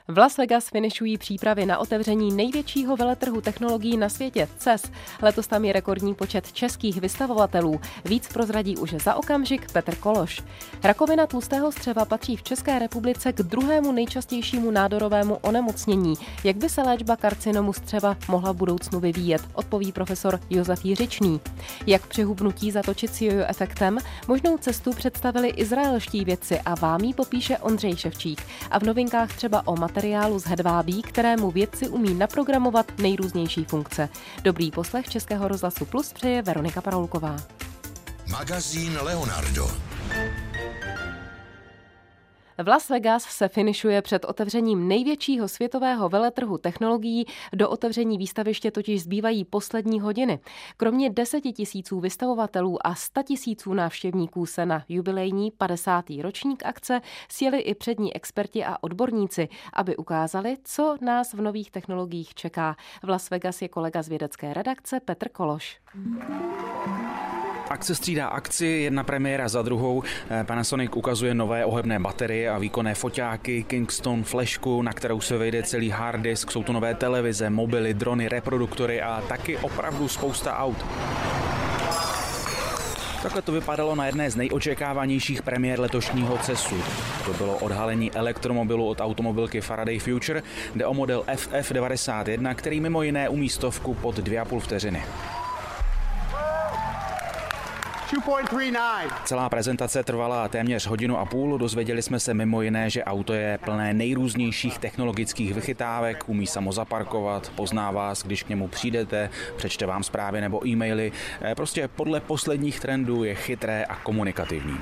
V Las Vegas finišují přípravy na otevření největšího veletrhu technologií na světě, CES. Letos tam je rekordní počet českých vystavovatelů. Víc prozradí už za okamžik Petr Kološ. Rakovina tlustého střeva patří v České republice k druhému nejčastějšímu nádorovému onemocnění. Jak by se léčba karcinomu střeva mohla v budoucnu vyvíjet, odpoví profesor Josef Jiřičný. Jak při hubnutí zatočit s jojo efektem, možnou cestu představili izraelští vědci a vám ji popíše Ondřej Ševčík. A v novinkách třeba o materiálu z hedvábí, kterému vědci umí naprogramovat nejrůznější funkce. Dobrý poslech Českého rozhlasu Plus přeje Veronika Paroulková. Magazín Leonardo. V Las Vegas se finišuje před otevřením největšího světového veletrhu technologií. Do otevření výstaviště totiž zbývají poslední hodiny. Kromě 10 000 vystavovatelů a 100 000 návštěvníků se na jubilejní 50. ročník akce sjeli i přední experti a odborníci, aby ukázali, co nás v nových technologiích čeká. V Las Vegas je kolega z vědecké redakce Petr Kološ. Akce střídá akci, jedna premiéra za druhou. Panasonic ukazuje nové ohebné baterie a výkonné foťáky, Kingston flešku, na kterou se vejde celý hard disk. Jsou to nové televize, mobily, drony, reproduktory a taky opravdu spousta aut. Takhle to vypadalo na jedné z nejočekávanějších premiér letošního CESu. To bylo odhalení elektromobilu od automobilky Faraday Future, jde o model FF91, který mimo jiné umí stovku pod 2,5 vteřiny. Celá prezentace trvala téměř 1,5 hodiny. Dozvěděli jsme se mimo jiné, že auto je plné nejrůznějších technologických vychytávek, umí samo zaparkovat, pozná vás, když k němu přijdete, přečte vám zprávy nebo e-maily. Prostě podle posledních trendů je chytré a komunikativní.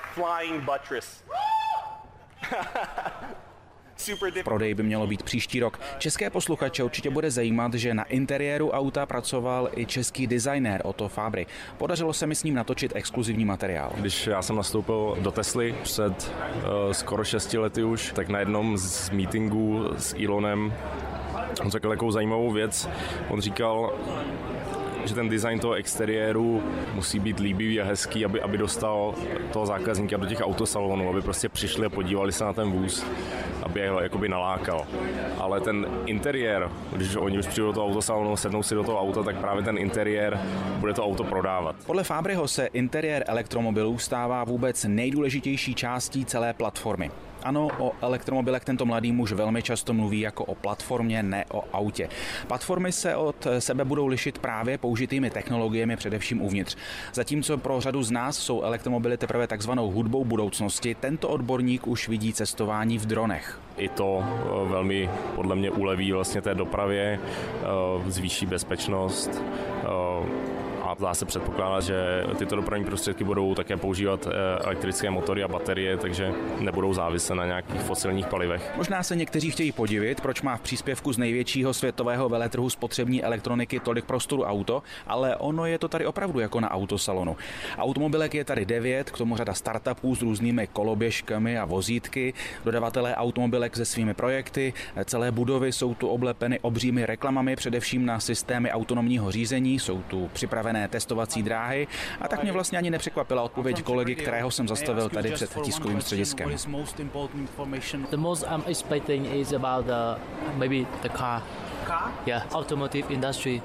Prodej by mělo být příští rok. České posluchače určitě bude zajímat, že na interiéru auta pracoval i český designér Otto Fabry. Podařilo se mi s ním natočit exkluzivní materiál. Když já jsem nastoupil do Tesly před skoro 6 lety už, tak na jednom z meetingů s Elonem on řekl takovou zajímavou věc. On říkal, že ten design toho exteriéru musí být líbivý a hezký, aby dostal toho zákazníka do těch autosalonů, aby prostě přišli a podívali se na ten vůz, aby je jakoby nalákal. Ale ten interiér, když oni už přijdou do toho autosalonu, sednou si do toho auta, tak právě ten interiér bude to auto prodávat. Podle Fabryho se interiér elektromobilů stává vůbec nejdůležitější částí celé platformy. Ano, o elektromobilech tento mladý muž velmi často mluví jako o platformě, ne o autě. Platformy se od sebe budou lišit právě použitými technologiemi, především uvnitř. Zatímco pro řadu z nás jsou elektromobily teprve takzvanou hudbou budoucnosti, tento odborník už vidí cestování v dronech. I to velmi podle mě uleví vlastně té dopravě, zvýší bezpečnost. A dá se předpokládat, že tyto dopravní prostředky budou také používat elektrické motory a baterie, takže nebudou záviset na nějakých fosilních palivech. Možná se někteří chtějí podivit, proč má v příspěvku z největšího světového veletrhu spotřební elektroniky tolik prostoru auto, ale ono je to tady opravdu jako na autosalonu. Automobilek je tady 9, k tomu řada startupů s různými koloběžkami a vozítky, dodavatelé automobilek se svými projekty, celé budovy jsou tu oblepeny obřími reklamami, především na systémy autonomního řízení, jsou tu připravené testovací dráhy a tak mě vlastně ani nepřekvapila odpověď kolegy, kterého jsem zastavil tady před tiskovým střediskem. The most I'm expecting is about maybe the car. Yeah, automotive industry.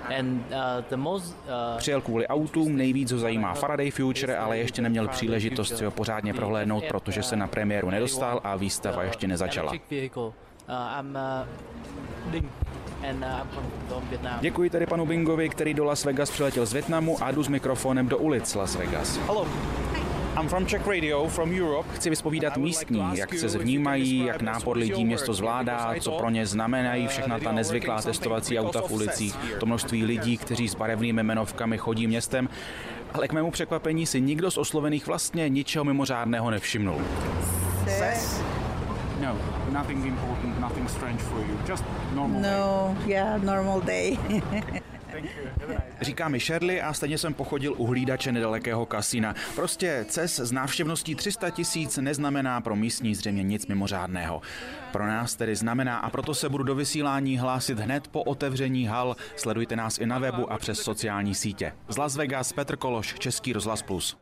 Přijel kvůli autům, nejvíc ho zajímá Faraday Future, ale ještě neměl příležitost si ho pořádně prohlédnout, protože se na premiéru nedostal a výstava ještě nezačala. Děkuji tedy panu Bingovi, který do Las Vegas přiletěl z Vietnamu a jdu s mikrofonem do ulic Las Vegas. Hello. I'm from Czech Radio, from Europe. Chci vyspovídat místní, jak se vnímají, jak nápor lidí město zvládá, co pro ně znamenají všechna ta nezvyklá testovací auta v ulicích, to množství lidí, kteří s barevnými jmenovkami chodí městem. Ale k mému překvapení si nikdo z oslovených vlastně ničeho mimořádného nevšimnul. No, nothing important, nothing strange for you, just normal day. No, yeah, normal day. Říká mi Shirley a stejně jsem pochodil u hlídače nedalekého kasína. Prostě CES s návštěvností 300 000 neznamená pro místní zřejmě nic mimořádného. Pro nás tedy znamená a proto se budu do vysílání hlásit hned po otevření hal. Sledujte nás i na webu a přes sociální sítě. Z Las Vegas Petr Kološ, Český rozhlas Plus.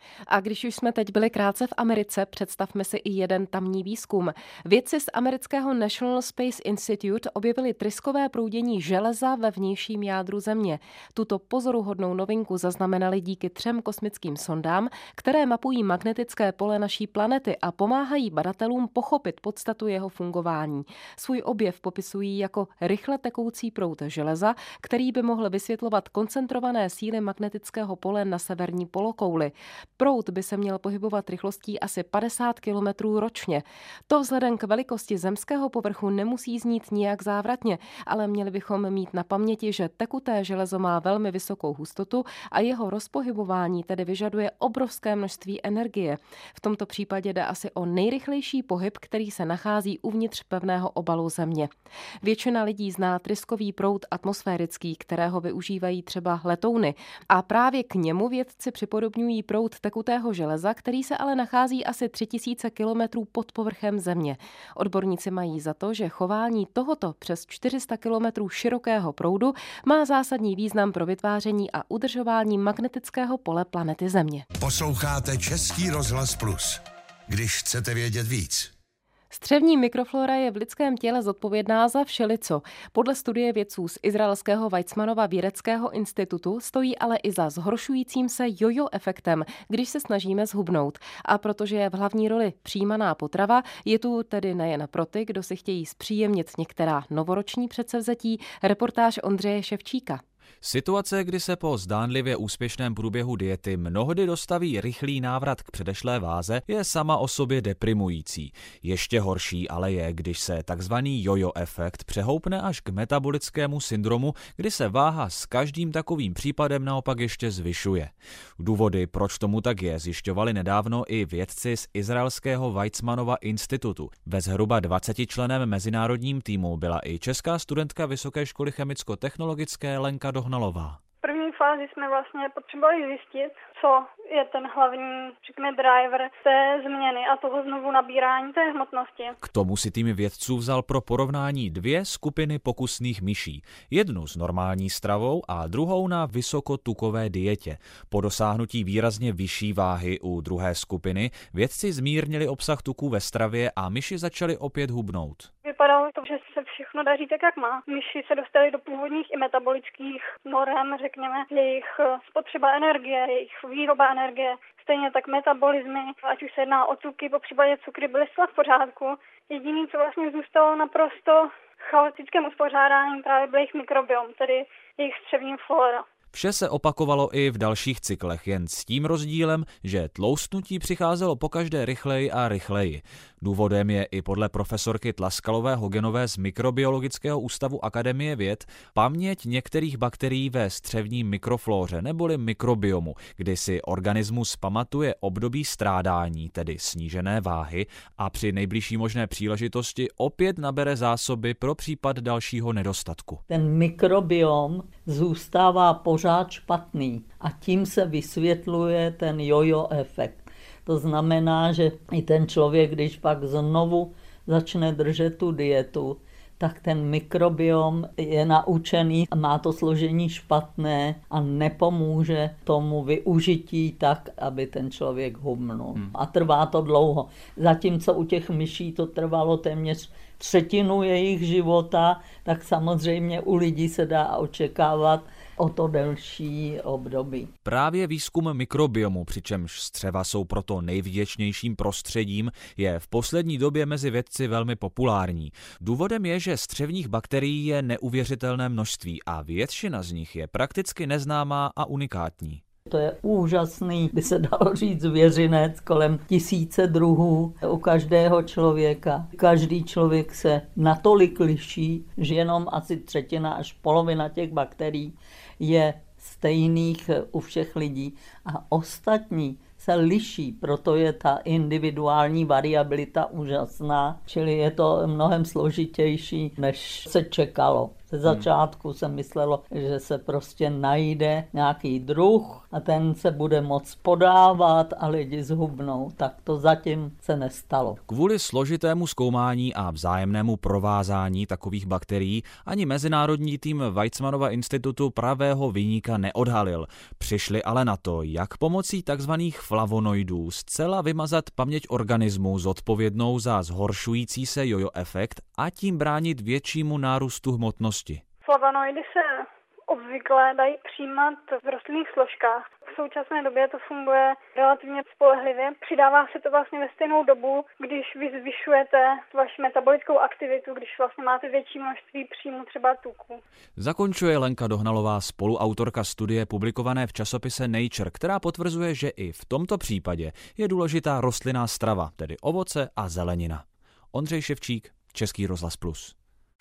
A když už jsme teď byli krátce v Americe, představme si i jeden tamní výzkum. Vědci z amerického National Space Institute objevili tryskové proudění železa ve vnějším jádru Země. Tuto pozoruhodnou novinku zaznamenali díky 3 kosmickým sondám, které mapují magnetické pole naší planety a pomáhají badatelům pochopit podstatu jeho fungování. Svůj objev popisují jako rychle tekoucí proud železa, který by mohl vysvětlovat koncentrované síly magnetického pole na severní polokouli. Proud by se měl pohybovat rychlostí asi 50 km ročně. To vzhledem k velikosti zemského povrchu nemusí znít nijak závratně, ale měli bychom mít na paměti, že tekuté železo má velmi vysokou hustotu a jeho rozpohybování tedy vyžaduje obrovské množství energie. V tomto případě jde asi o nejrychlejší pohyb, který se nachází uvnitř pevného obalu Země. Většina lidí zná tryskový proud atmosférický, kterého využívají třeba letouny. A právě k němu vědci připodobňují proud tekutého železa, který se ale nachází asi 3000 kilometrů pod povrchem Země. Odborníci mají za to, že chování tohoto přes 400 kilometrů širokého proudu má zásadní význam pro vytváření a udržování magnetického pole planety Země. Posloucháte Český rozhlas Plus. Když chcete vědět víc. Střevní mikroflora je v lidském těle zodpovědná za všelico. Podle studie vědců z izraelského Weizmannova vědeckého institutu stojí ale i za zhoršujícím se jojo efektem, když se snažíme zhubnout. A protože je v hlavní roli přijímaná potrava, je tu tedy nejen pro ty, kdo si chtějí zpříjemnit některá novoroční předsevzetí, reportáž Ondřeje Ševčíka. Situace, kdy se po zdánlivě úspěšném průběhu diety mnohdy dostaví rychlý návrat k předešlé váze, je sama o sobě deprimující. Ještě horší ale je, když se takzvaný jojo efekt přehoupne až k metabolickému syndromu, kdy se váha s každým takovým případem naopak ještě zvyšuje. Důvody, proč tomu tak je, zjišťovali nedávno i vědci z izraelského Weizmannova institutu. Ve zhruba 20členném mezinárodním týmu byla i česká studentka Vysoké školy chemicko-technologické Lenka Dohnalová. V první fázi jsme vlastně potřebovali zjistit, co je ten hlavní, řekněme, driver té změny a toho znovu nabírání té hmotnosti. K tomu si tým vědců vzal pro porovnání 2 skupiny pokusných myší. Jednu s normální stravou a druhou na vysokotukové dietě. Po dosáhnutí výrazně vyšší váhy u druhé skupiny vědci zmírnili obsah tuků ve stravě a myši začaly opět hubnout. Vypadalo to, že se všechno daří tak, jak má. Myši se dostaly do původních i metabolických norem, řekněme, jejich spotřeba energie, jejich výroba energie, stejně tak metabolismy, ať už se jedná o tuky, po případě cukry, byly zcela v pořádku. Jediné, co vlastně zůstalo naprosto chaotickým uspořádáním, právě byl jejich mikrobiom, tedy jejich střevní flora. Vše se opakovalo i v dalších cyklech, jen s tím rozdílem, že tloustnutí přicházelo pokaždé rychleji a rychleji. Důvodem je i podle profesorky Tlaskalové-Hogenové z Mikrobiologického ústavu Akademie věd paměť některých bakterií ve střevní mikroflóře neboli mikrobiomu, kdy si organismus pamatuje období strádání, tedy snížené váhy, a při nejbližší možné příležitosti opět nabere zásoby pro případ dalšího nedostatku. Ten mikrobiom zůstává pořád špatný a tím se vysvětluje ten jojo efekt. To znamená, že i ten člověk, když pak znovu začne držet tu dietu, tak ten mikrobiom je naučený a má to složení špatné a nepomůže tomu využití tak, aby ten člověk hubnul. A trvá to dlouho. Zatímco u těch myší to trvalo téměř 1/3 jejich života, tak samozřejmě u lidí se dá očekávat o to delší období. Právě výzkum mikrobiomu, přičemž střeva jsou proto nejvděčnějším prostředím, je v poslední době mezi vědci velmi populární. Důvodem je, že střevních bakterií je neuvěřitelné množství a většina z nich je prakticky neznámá a unikátní. To je úžasný, by se dalo říct, zvěřinec, kolem 1000 druhů u každého člověka. Každý člověk se natolik liší, že jenom asi 1/3 až polovina těch bakterií je stejných u všech lidí a ostatní se liší, proto je ta individuální variabilita úžasná, čili je to mnohem složitější, než se čekalo. Ze začátku se myslelo, že se prostě najde nějaký druh a ten se bude moct podávat a lidi zhubnou. Tak to zatím se nestalo. Kvůli složitému zkoumání a vzájemnému provázání takových bakterií ani mezinárodní tým Weizmannova institutu pravého viníka neodhalil. Přišli ale na to, jak pomocí takzvaných flavonoidů zcela vymazat paměť organismu zodpovědnou za zhoršující se jojo efekt a tím bránit většímu nárůstu hmotnosti. Flavonoidy se obvykle dají přijímat v rostlinných složkách. V současné době to funguje relativně spolehlivě. Přidává se to vlastně ve stejnou dobu, když vy zvyšujete vaši metabolickou aktivitu, když vlastně máte větší množství příjmu třeba tuku. Zakončuje Lenka Dohnalová, spoluautorka studie publikované v časopise Nature, která potvrzuje, že i v tomto případě je důležitá rostlinná strava, tedy ovoce a zelenina. Ondřej Ševčík, Český rozhlas Plus.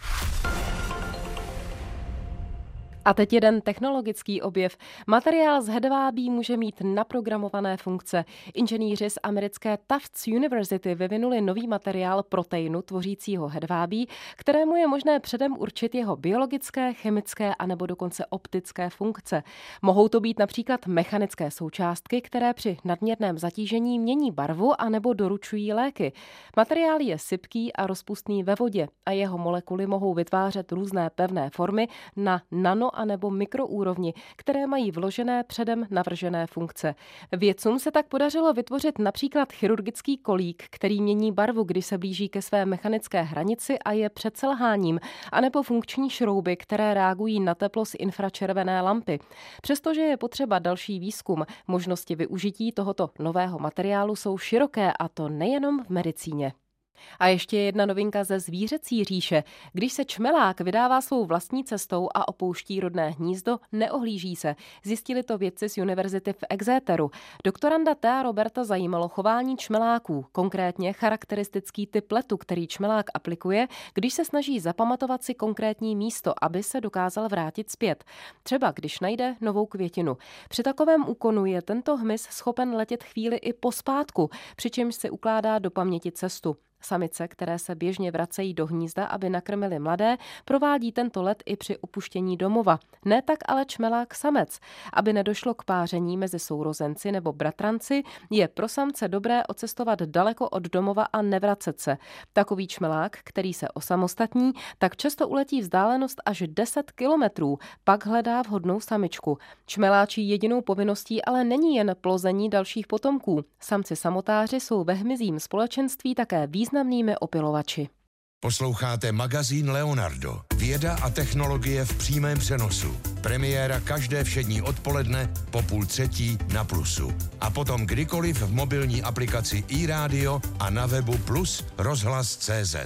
A teď jeden technologický objev. Materiál z hedvábí může mít naprogramované funkce. Inženýři z americké Tufts University vyvinuli nový materiál proteinu tvořícího hedvábí, kterému je možné předem určit jeho biologické, chemické a nebo dokonce optické funkce. Mohou to být například mechanické součástky, které při nadměrném zatížení mění barvu a nebo doručují léky. Materiál je sypký a rozpustný ve vodě a jeho molekuly mohou vytvářet různé pevné formy na nano a nebo mikroúrovni, které mají vložené předem navržené funkce. Vědcům se tak podařilo vytvořit například chirurgický kolík, který mění barvu, když se blíží ke své mechanické hranici a je před selháním, anebo funkční šrouby, které reagují na teplo z infračervené lampy. Přestože je potřeba další výzkum, možnosti využití tohoto nového materiálu jsou široké, a to nejenom v medicíně. A ještě jedna novinka ze zvířecí říše. Když se čmelák vydává svou vlastní cestou a opouští rodné hnízdo, neohlíží se. Zjistili to vědci z univerzity v Exeteru. Doktoranda Thea Roberta zajímalo chování čmeláků, konkrétně charakteristický typ letu, který čmelák aplikuje, když se snaží zapamatovat si konkrétní místo, aby se dokázal vrátit zpět. Třeba když najde novou květinu. Při takovém úkonu je tento hmyz schopen letět chvíli i pospátku, přičemž se ukládá do paměti cestu. Samice, které se běžně vracejí do hnízda, aby nakrmily mladé, provádí tento let i při opuštění domova. Ne tak ale čmelák samec. Aby nedošlo k páření mezi sourozenci nebo bratranci, je pro samce dobré odcestovat daleko od domova a nevracet se. Takový čmelák, který se osamostatní, tak často uletí vzdálenost až 10 kilometrů, pak hledá vhodnou samičku. Čmeláčí jedinou povinností ale není jen plození dalších potomků. Samci samotáři jsou ve hmyzím společenství také významnými opylovači. Posloucháte magazín Leonardo. Věda a technologie v přímém přenosu. Premiéra každé všední odpoledne po 2:30 na Plusu. A potom kdykoliv v mobilní aplikaci iRádio a na webu Plus rozhlas.cz.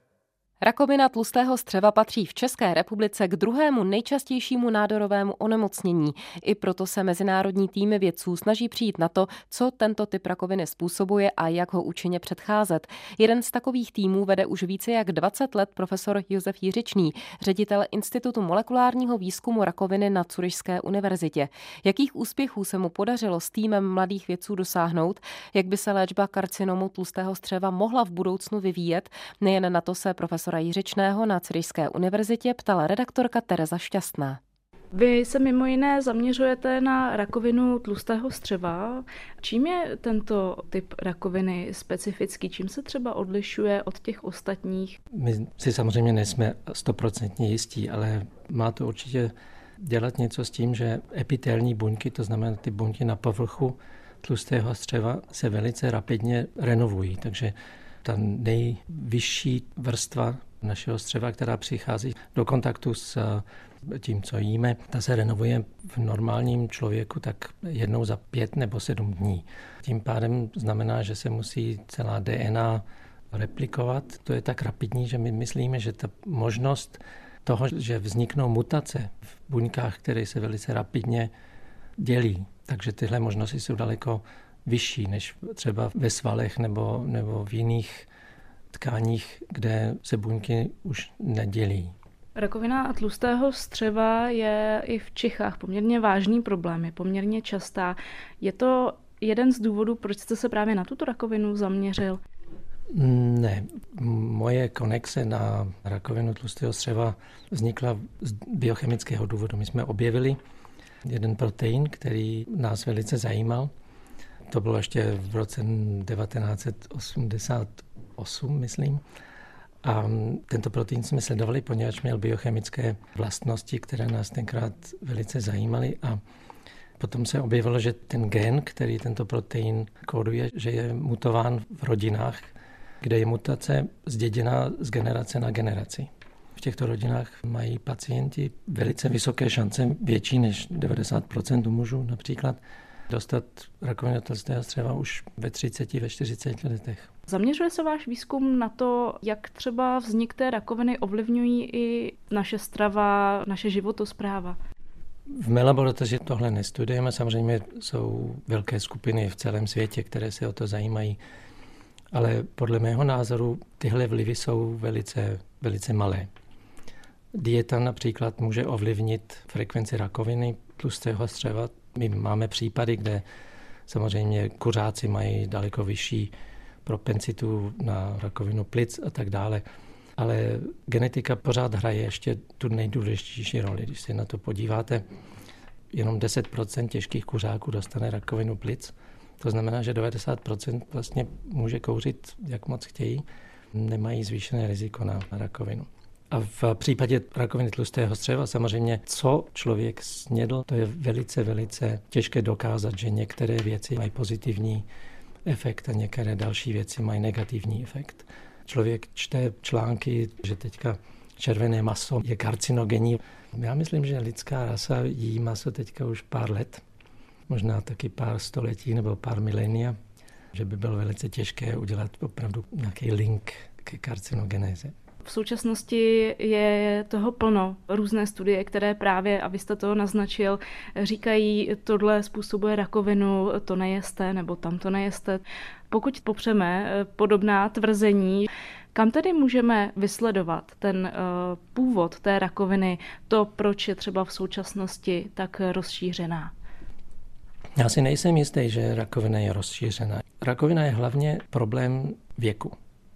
Rakovina tlustého střeva patří v České republice k druhému nejčastějšímu nádorovému onemocnění. I proto se mezinárodní týmy vědců snaží přijít na to, co tento typ rakoviny způsobuje a jak ho účinně předcházet. Jeden z takových týmů vede už více jak 20 let profesor Josef Jiřičný, ředitel Institutu molekulárního výzkumu rakoviny na Curyšské univerzitě. Jakých úspěchů se mu podařilo s týmem mladých vědců dosáhnout, jak by se léčba karcinomu tlustého střeva mohla v budoucnu vyvíjet, nejen na to se profesor Jiřičného na Curyšské univerzitě ptala redaktorka Tereza Šťastná. Vy se mimo jiné zaměřujete na rakovinu tlustého střeva. Čím je tento typ rakoviny specifický? Čím se třeba odlišuje od těch ostatních? My si samozřejmě nejsme 100% jistí, ale má to určitě dělat něco s tím, že epitelní buňky, to znamená ty buňky na povrchu tlustého střeva, se velice rapidně renovují. Takže ta nejvyšší vrstva našeho střeva, která přichází do kontaktu s tím, co jíme, ta se renovuje v normálním člověku tak jednou za 5 nebo 7 dní. Tím pádem znamená, že se musí celá DNA replikovat. To je tak rapidní, že my myslíme, že ta možnost toho, že vzniknou mutace v buňkách, které se velice rapidně dělí, takže tyhle možnosti jsou daleko vyšší než třeba ve svalech nebo v jiných tkáních, kde se buňky už nedělí. Rakovina tlustého střeva je i v Čechách poměrně vážný problém, je poměrně častá. Je to jeden z důvodů, proč jste se právě na tuto rakovinu zaměřil? Ne, moje konexe na rakovinu tlustého střeva vznikla z biochemického důvodu. My jsme objevili jeden protein, který nás velice zajímal. To bylo ještě v roce 1988, myslím. A tento protein jsme sledovali, poněvadž měl biochemické vlastnosti, které nás tenkrát velice zajímaly. A potom se objevilo, že ten gen, který tento protein kóduje, že je mutován v rodinách, kde je mutace zděděná z generace na generaci. V těchto rodinách mají pacienti velice vysoké šance, větší než 90% mužů například, dostat rakovinu tlustého střeva už ve 30, ve 40 letech. Zaměřuje se váš výzkum na to, jak třeba vznik té rakoviny ovlivňují i naše strava, naše životospráva? V mé laboratoři tohle nestudujeme, samozřejmě jsou velké skupiny v celém světě, které se o to zajímají, ale podle mého názoru tyhle vlivy jsou velice, velice malé. Dieta například může ovlivnit frekvenci rakoviny tlustého střeva. My máme případy, kde samozřejmě kuřáci mají daleko vyšší propenzitu na rakovinu plic a tak dále. Ale genetika pořád hraje ještě tu nejdůležitější roli. Když se na to podíváte, jenom 10% těžkých kuřáků dostane rakovinu plic. To znamená, že 90% vlastně může kouřit, jak moc chtějí, nemají zvýšené riziko na rakovinu. A v případě rakoviny tlustého střeva samozřejmě, co člověk snědl, to je velice, velice těžké dokázat, že některé věci mají pozitivní efekt a některé další věci mají negativní efekt. Člověk čte články, že teďka červené maso je karcinogenní. Já myslím, že lidská rasa jí maso teďka už pár let, možná taky pár století nebo pár milénia, že by bylo velice těžké udělat opravdu nějaký link ke karcinogenéze. V současnosti je toho plno. Různé studie, které právě, a vy jste to naznačil, říkají, tohle způsobuje rakovinu, to nejeste, nebo tam to nejeste. Pokud popřeme podobná tvrzení, kam tedy můžeme vysledovat ten původ té rakoviny, to, proč je třeba v současnosti tak rozšířená? Já si nejsem jistý, že rakovina je rozšířená. Rakovina je hlavně problém věku.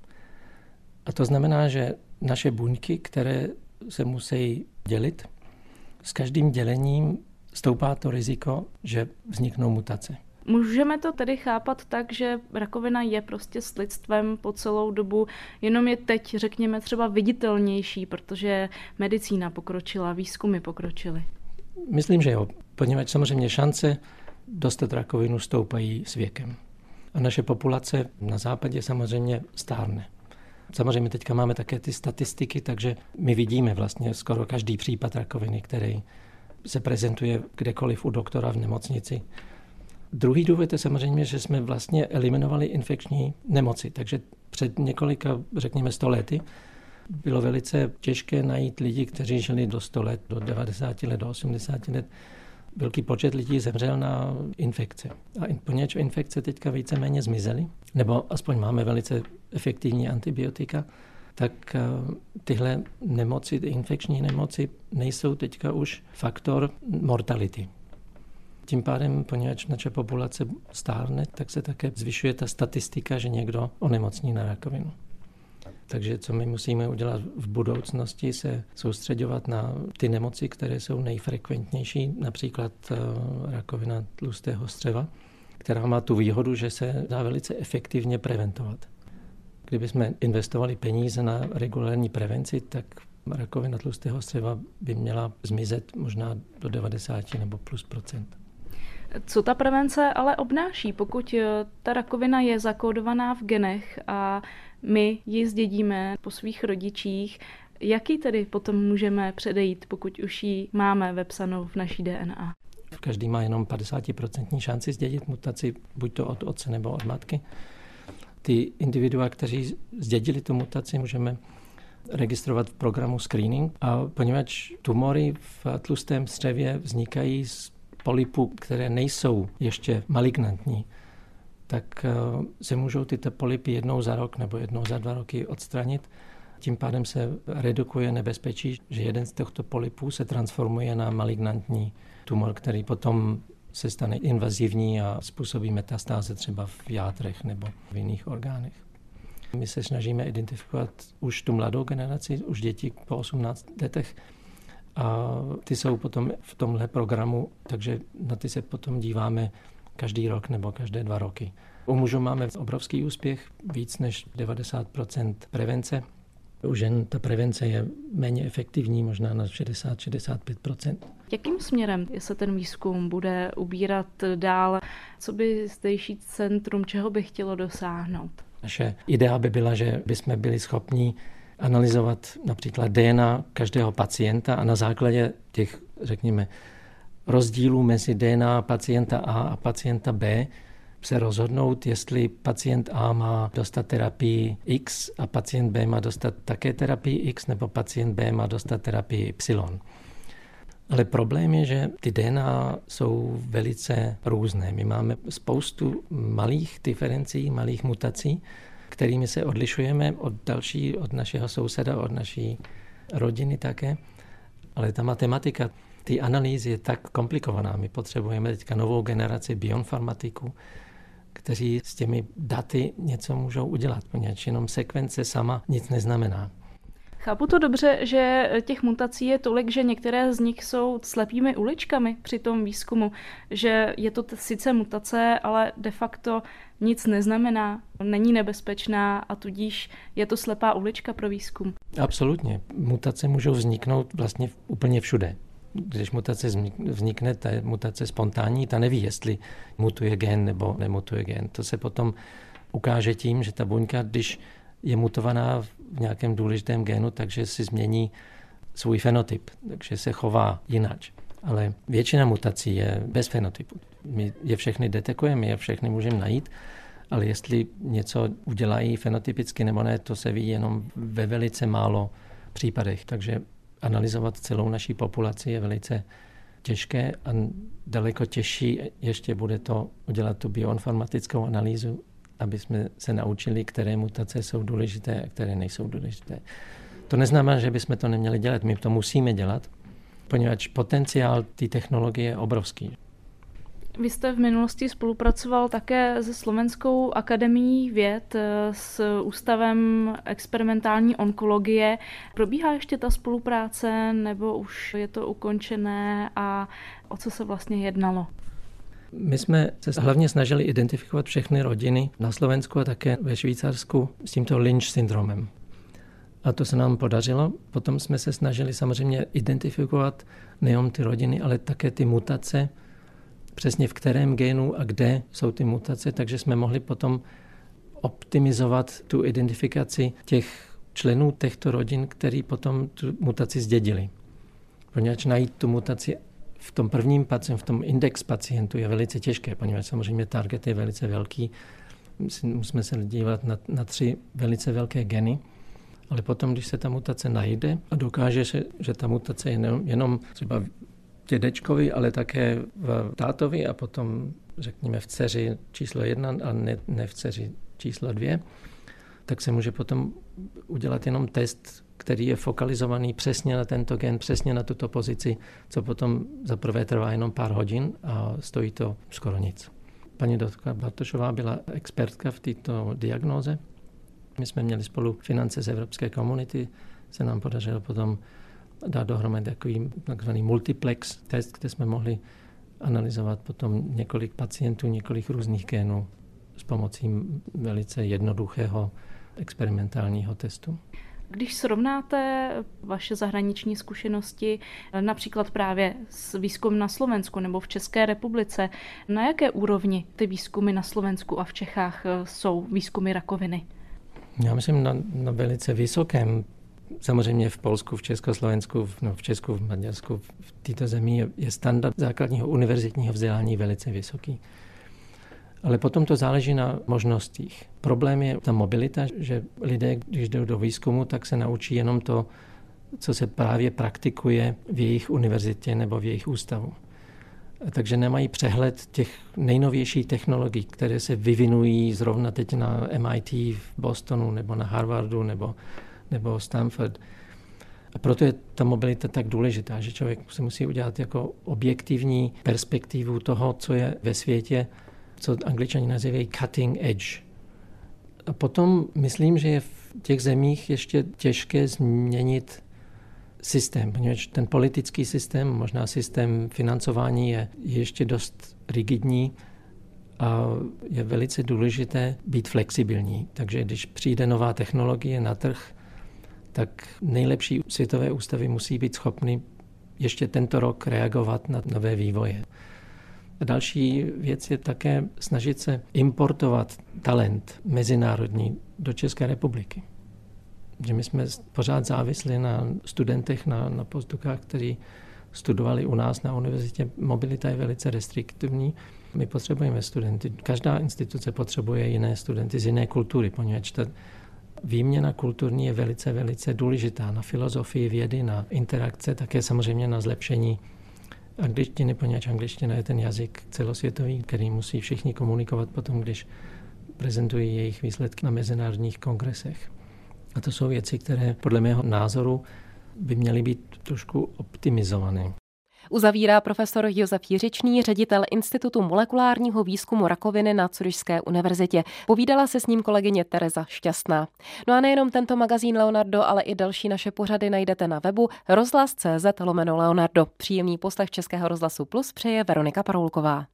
A to znamená, že naše buňky, které se musí dělit, s každým dělením stoupá to riziko, že vzniknou mutace. Můžeme to tedy chápat tak, že rakovina je prostě s lidstvem po celou dobu, jenom je teď, řekněme, třeba viditelnější, protože medicína pokročila, výzkumy pokročily. Myslím, že jo, poněvadž samozřejmě šance dostat rakovinu stoupají s věkem. A naše populace na západě samozřejmě stárne. Samozřejmě teďka máme také ty statistiky, takže my vidíme vlastně skoro každý případ rakoviny, který se prezentuje kdekoliv u doktora v nemocnici. Druhý důvod je samozřejmě, že jsme vlastně eliminovali infekční nemoci, takže před několika, řekněme 100 lety, bylo velice těžké najít lidi, kteří žili do 100 let, do 90 let, do 80 let. Velký počet lidí zemřel na infekce. A poněvadž infekce teďka víceméně zmizely, nebo aspoň máme velice efektivní antibiotika, tak tyhle nemoci, infekční nemoci nejsou teďka už faktor mortality. Tím pádem, poněvadž naše populace stárne, tak se také zvyšuje ta statistika, že někdo onemocní na rakovinu. Takže co my musíme udělat v budoucnosti, se soustředovat na ty nemoci, které jsou nejfrekventnější, například rakovina tlustého střeva, která má tu výhodu, že se dá velice efektivně preventovat. Kdybychom investovali peníze na regulární prevenci, tak rakovina tlustého střeva by měla zmizet možná do 90 nebo plus procent. Co ta prevence ale obnáší, pokud ta rakovina je zakódovaná v genech a my ji zdědíme po svých rodičích, jaký tedy potom můžeme předejít, pokud už ji máme vepsanou v naší DNA? Každý má jenom 50% šanci zdědit mutaci, buď to od otce nebo od matky. Ty individua, kteří zdědili tu mutaci, můžeme registrovat v programu screening. A poněvadž tumory v tlustém střevě vznikají z polypů, které nejsou ještě malignantní, tak se můžou tyto polypy jednou za rok nebo jednou za 2 roky odstranit. Tím pádem se redukuje nebezpečí, že jeden z těchto polypů se transformuje na malignantní tumor, který potom se stane invazivní a způsobí metastáze třeba v játrech nebo v jiných orgánech. My se snažíme identifikovat už tu mladou generaci, už děti po 18 letech. A ty jsou potom v tomhle programu, takže na ty se potom díváme každý rok nebo každé 2 roky. U mužů máme obrovský úspěch, víc než 90% prevence. U žen ta prevence je méně efektivní, možná na 60-65%. Jakým směrem se ten výzkum bude ubírat dál? Co by zdejší centrum, čeho by chtělo dosáhnout? Naše idea by byla, že bychom byli schopni analyzovat například DNA každého pacienta a na základě těch, řekněme, rozdílů mezi DNA pacienta A a pacienta B se rozhodnout, jestli pacient A má dostat terapii X a pacient B má dostat také terapii X, nebo pacient B má dostat terapii Y. Ale problém je, že ty DNA jsou velice různé. My máme spoustu malých diferencí, malých mutací, kterými se odlišujeme od našeho souseda, od naší rodiny také. Ale ta matematika, ty analýzy je tak komplikovaná. My potřebujeme teďka novou generaci bioinformatiků, kteří s těmi daty něco můžou udělat, poněvadž jenom sekvence sama nic neznamená. Chápu to dobře, že těch mutací je tolik, že některé z nich jsou slepými uličkami při tom výzkumu, že je to sice mutace, ale de facto nic neznamená, není nebezpečná a tudíž je to slepá ulička pro výzkum. Absolutně. Mutace můžou vzniknout vlastně úplně všude. Když mutace vznikne, ta je mutace spontánní, ta neví, jestli mutuje gen nebo nemutuje gen. To se potom ukáže tím, že ta buňka, když je mutovaná v nějakém důležitém genu, takže si změní svůj fenotyp, takže se chová jinak. Ale většina mutací je bez fenotypu. My je všechny detekujeme, my je všechny můžeme najít, ale jestli něco udělají fenotypicky nebo ne, to se ví jenom ve velice málo případech. Takže analyzovat celou naší populaci je velice těžké a daleko těžší ještě bude to udělat tu bioinformatickou analýzu, aby jsme se naučili, které mutace jsou důležité a které nejsou důležité. To neznamená, že bychom to neměli dělat, my to musíme dělat, poněvadž potenciál té technologie je obrovský. Vy jste v minulosti spolupracoval také se Slovenskou akademií věd, s Ústavem experimentální onkologie. Probíhá ještě ta spolupráce, nebo už je to ukončené a o co se vlastně jednalo? My jsme se hlavně snažili identifikovat všechny rodiny na Slovensku a také ve Švýcarsku s tímto Lynch syndromem. A to se nám podařilo. Potom jsme se snažili samozřejmě identifikovat nejen ty rodiny, ale také ty mutace, přesně v kterém génu a kde jsou ty mutace, takže jsme mohli potom optimizovat tu identifikaci těch členů těchto rodin, který potom tu mutaci zdědili. Poněvadž najít tu mutaci v tom prvním pacientu, v tom index pacientu je velice těžké, poněvadž samozřejmě target je velice velký. Musíme se dívat na 3 velice velké geny, ale potom, když se ta mutace najde a dokáže se, že ta mutace je jenom třeba dědečkovi, ale také v tátovi a potom, řekněme, v dceři číslo 1 a ne v dceři číslo 2, tak se může potom udělat jenom test, který je fokalizovaný přesně na tento gen, přesně na tuto pozici, co potom zaprvé trvá jenom pár hodin a stojí to skoro nic. Paní doktorka Bartošová byla expertka v této diagnóze. My jsme měli spolu finance z Evropské komunity, se nám podařilo potom dát dohromady takový takzvaný multiplex test, kde jsme mohli analyzovat potom několik pacientů, několik různých genů s pomocí velice jednoduchého experimentálního testu. Když srovnáte vaše zahraniční zkušenosti, například právě s výzkumem na Slovensku nebo v České republice, na jaké úrovni ty výzkumy na Slovensku a v Čechách jsou výzkumy rakoviny? Já myslím na velice vysokém. Samozřejmě v Polsku, v Československu, v Česku, v Maďarsku, v této zemi je standard základního univerzitního vzdělání velice vysoký. Ale potom to záleží na možnostích. Problém je ta mobilita, že lidé, když jdou do výzkumu, tak se naučí jenom to, co se právě praktikuje v jejich univerzitě nebo v jejich ústavu. Takže nemají přehled těch nejnovějších technologií, které se vyvinují zrovna teď na MIT v Bostonu nebo na Harvardu nebo Stanford. A proto je ta mobilita tak důležitá, že člověk se musí udělat jako objektivní perspektivu toho, co je ve světě, co Angličani nazývají cutting edge. A potom myslím, že je v těch zemích ještě těžké změnit systém, protože ten politický systém, možná systém financování je ještě dost rigidní a je velice důležité být flexibilní. Takže když přijde nová technologie na trh, tak nejlepší světové ústavy musí být schopny ještě tento rok reagovat na nové vývoje. A další věc je také snažit se importovat talent mezinárodní do České republiky. Že my jsme pořád závislí na studentech, na postdokách, kteří studovali u nás na univerzitě. Mobilita je velice restriktivní. My potřebujeme studenty. Každá instituce potřebuje jiné studenty z jiné kultury, poněvadž ta výměna kulturní je velice, velice důležitá na filozofii vědy, na interakce, také samozřejmě na zlepšení angličtiny, poněvadž angličtina je ten jazyk celosvětový, který musí všichni komunikovat potom, když prezentují jejich výsledky na mezinárodních kongresech. A to jsou věci, které podle mého názoru by měly být trošku optimizované. Uzavírá profesor Josef Jiřičný, ředitel Institutu molekulárního výzkumu rakoviny na Curyšské univerzitě. Povídala se s ním kolegyně Tereza Šťastná. No a nejenom tento magazín Leonardo, ale i další naše pořady najdete na webu rozhlas.cz/Leonardo. Příjemný poslech Českého rozhlasu Plus přeje Veronika Paroulková.